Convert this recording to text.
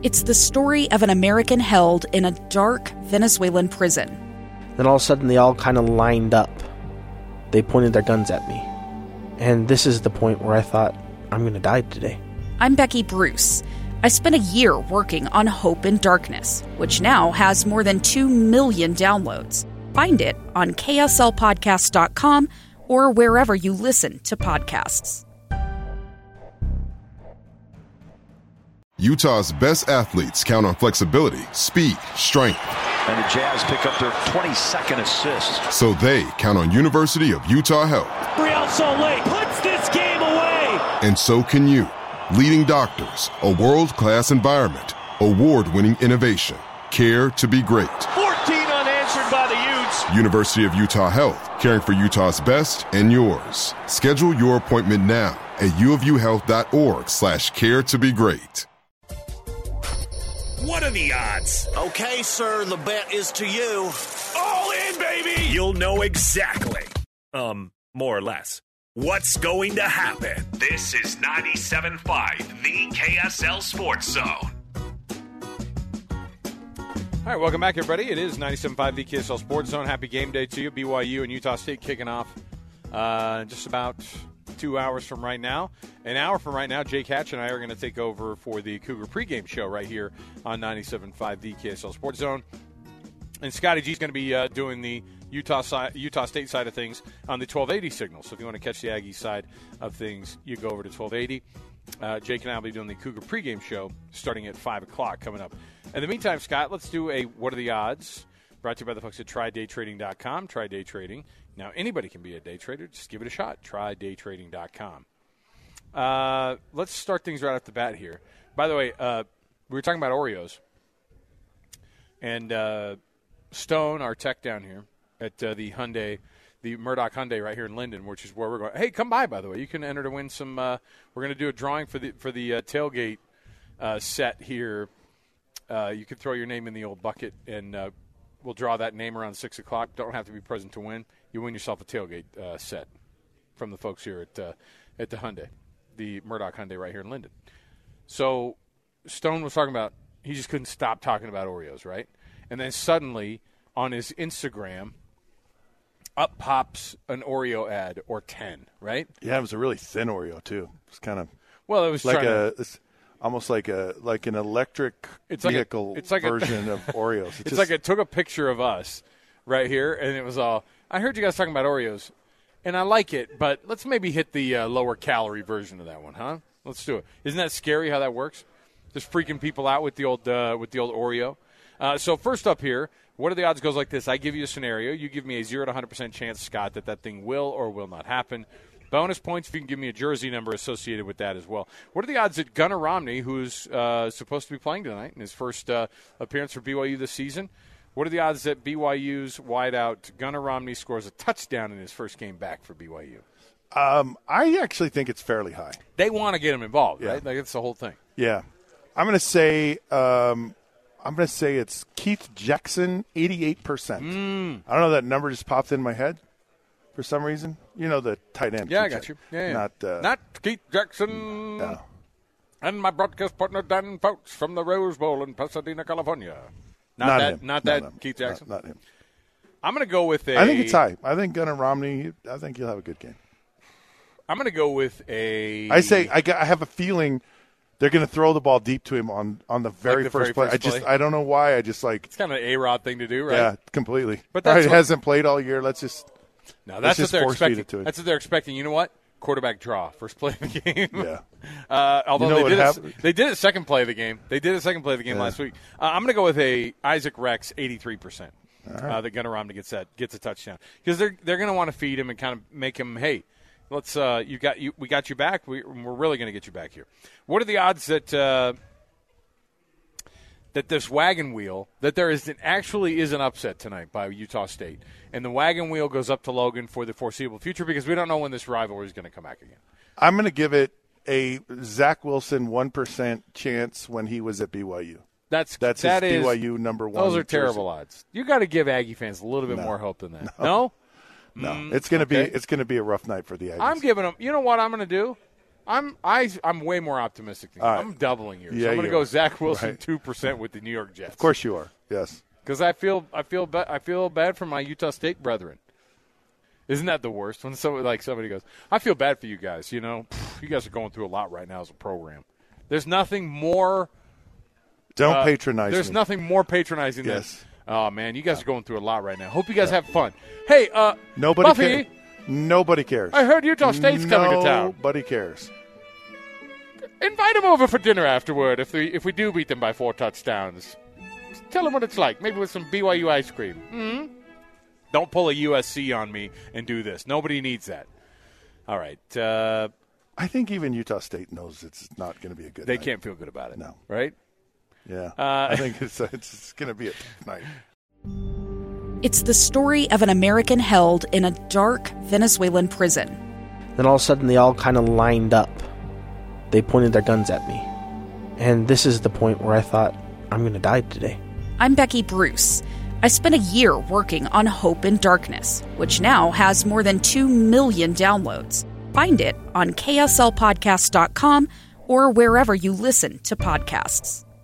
It's the story of an American held in a dark Venezuelan prison. Then all of a sudden they all kind of lined up. They pointed their guns at me. And this is the point where I thought, I'm going to die today. I'm Becky Bruce. I spent a year working on Hope in Darkness, which now has more than 2 million downloads. Find it on kslpodcast.com or wherever you listen to podcasts. Utah's best athletes count on flexibility, speed, strength. And the Jazz pick up their 22nd assist. So they count on University of Utah Health. Real Salt Lake puts this game away. And so can you. Leading doctors, a world-class environment, award-winning innovation, care to be great. 14 unanswered by the Utes. University of Utah Health, caring for Utah's best and yours. Schedule your appointment now at uofuhealth.org/care to be great. What are the odds? Okay, sir, the bet is to you. All in, baby! You'll know exactly. More or less. What's going to happen? This is 97.5, the KSL Sports Zone. All right, welcome back, everybody. It is 97.5, the KSL Sports Zone. Happy game day to you. BYU and Utah State kicking off just about 2 hours from right now. An hour from right now, Jake Hatch and I are going to take over for the Cougar pregame show right here on 97.5, the KSL Sports Zone. And Scotty G is going to be doing the Utah State side of things on the 1280 signal. So if you want to catch the Aggie side of things, you go over to 1280. Jake and I will be doing the Cougar pregame show starting at 5 o'clock coming up. In the meantime, Scott, let's do a What Are the Odds? Brought to you by the folks at TryDayTrading.com. Try day trading. Now, anybody can be a day trader. Just give it a shot. TryDayTrading.com. Let's start things right off the bat here. By the way, we were talking about Oreos. And Stone, our tech down here at the Murdoch Hyundai right here in Linden, which is where we're going. Hey, come by the way. You can enter to win some. We're going to do a drawing for the tailgate set here. You can throw your name in the old bucket, and we'll draw that name around 6 o'clock. Don't have to be present to win. You win yourself a tailgate set from the folks here at the Hyundai, the Murdoch Hyundai right here in Linden. So Stone was talking about he just couldn't stop talking about Oreos, right? And then suddenly on his Instagram, up pops an Oreo ad or 10, right? Yeah, it was a really thin Oreo too. It was kind of it was like almost like an electric vehicle version of Oreos. It's like it took a picture of us right here, and it was all. I heard you guys talking about Oreos, and I like it, but let's maybe hit the lower calorie version of that one, huh? Let's do it. Isn't that scary how that works? Just freaking people out with the old Oreo. So first up here, what are the odds goes like this? I give you a scenario. You give me a 0 to 100% chance, Scott, that thing will or will not happen. Bonus points if you can give me a jersey number associated with that as well. What are the odds that Gunnar Romney, who's supposed to be playing tonight in his first appearance for BYU this season, what are the odds that BYU's wideout Gunnar Romney scores a touchdown in his first game back for BYU? I actually think it's fairly high. They want to get him involved, right? Like that's the whole thing. Yeah, I'm going to say it's Keith Jackson, 88%. I don't know, that number just popped in my head for some reason. You know the tight end. Yeah, I got you. Yeah. Not Keith Jackson. No. And my broadcast partner Dan Fouts from the Rose Bowl in Pasadena, California. Not that Keith Jackson. Not him. I'm going to go with I think it's high. I think Gunnar Romney. I think he'll have a good game. I'm going to go with a. I have a feeling they're going to throw the ball deep to him on the very first play. I don't know why. It's kind of an A-Rod thing to do, right? Yeah, completely. But he hasn't played all year. That's what they're expecting. That's what they're expecting. You know what? Quarterback draw, first play of the game. Yeah. Although they did it second play of the game. They did it second play of the game last week. I'm going to go with a Isaac Rex 83%. Right. That Gunnar Romney gets a touchdown because they're going to want to feed him and kind of make him, hey, let's we got you back. We're really going to get you back here. What are the odds that this wagon wheel, that there actually is an upset tonight by Utah State, and the wagon wheel goes up to Logan for the foreseeable future because we don't know when this rivalry is going to come back again? I'm going to give it a Zach Wilson 1% chance when he was at BYU. That's his BYU number one. Those are terrible odds. You got to give Aggie fans a little bit more hope than that. No? No, it's going to be a rough night for the Aggies. I'm giving them. You know what I'm going to do? I'm way more optimistic than you. Right. I'm doubling yours. Yeah, I'm going to go Zach Wilson right. 2% with the New York Jets. Of course you are. Yes. Because I feel bad for my Utah State brethren. Isn't that the worst? When somebody goes, I feel bad for you guys. You know, you guys are going through a lot right now as a program. There's nothing more. Don't patronize There's me. nothing more patronizing Yes. than. Oh man, you guys are going through a lot right now. Hope you guys have fun. Hey, Nobody Buffy, cares. Nobody cares. I heard Utah State's coming to town. Nobody cares. Invite them over for dinner afterward if we do beat them by 4 touchdowns. Tell them what it's like, maybe with some BYU ice cream. Mm-hmm. Don't pull a USC on me and do this. Nobody needs that. All right. I think even Utah State knows it's not going to be a good They night. can't feel good about it. No. Right? Yeah. I think it's going to be a tough night. It's the story of an American held in a dark Venezuelan prison. Then all of a sudden, they all kind of lined up. They pointed their guns at me. And this is the point where I thought, I'm going to die today. I'm Becky Bruce. I spent a year working on Hope in Darkness, which now has more than 2 million downloads. Find it on KSLpodcast.com or wherever you listen to podcasts.